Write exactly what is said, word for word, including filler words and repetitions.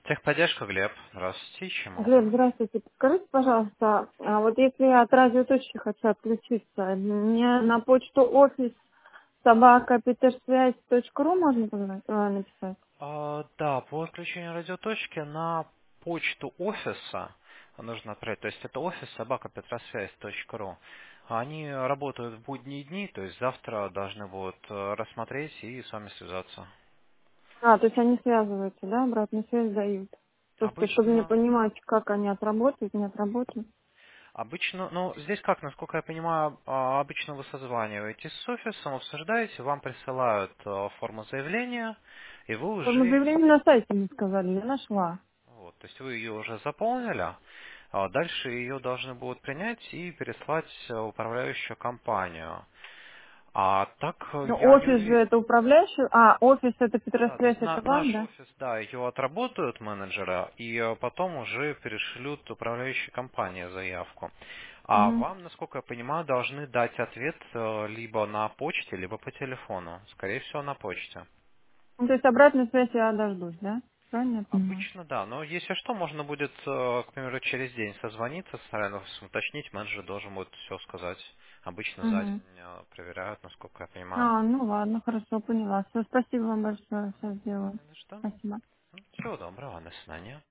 Техподдержка, Глеб. Здравствуйте, чем могу? Глеб, здравствуйте. Подскажите, пожалуйста, а вот если я от радиоточки хочу отключиться, мне на почту офис собака питерсвязь точка ру можно позвонить- а, написать? А, да, по отключению радиоточки на почту офиса нужно отправить. То есть это офис собака петросвязь точка ру. Они работают в будние дни, то есть завтра должны будут э, рассмотреть и с вами связаться. А, то есть они связываются, да, обратную связь дают. Просто чтобы мне Обычно понимать, как они отработают, не отработают. Обычно, ну, здесь как, насколько я понимаю, а, обычно вы созваниваетесь с офисом, обсуждаете, вам присылают э, форму заявления, и вы Форму уже, заявления на сайте мне сказали, я нашла. вот, то есть вы ее уже заполнили, а дальше ее должны будут принять и переслать э, в управляющую компанию. А так э, Но я не офис же уверен. это управляющий, а, офис это Да, то Петросвязь, есть на- это наш вам, да? офис, да, ее отработают менеджера, и э, потом уже перешлют управляющей компании заявку. А Угу. вам, насколько я понимаю, должны дать ответ э, либо на почте, либо по телефону. Скорее всего, на почте. Ну, то есть обратную связь я дождусь, да? Правильно я понимаю? Обычно да, но если что, можно будет, э, к примеру, через день созвониться, стараться уточнить, менеджер должен будет все сказать. Обычно за Угу. день э, проверяют, насколько я понимаю. А, ну ладно, хорошо, поняла. Все, спасибо вам большое, все Да, сделаю. не за что. Спасибо. Ну, всего доброго, до свидания.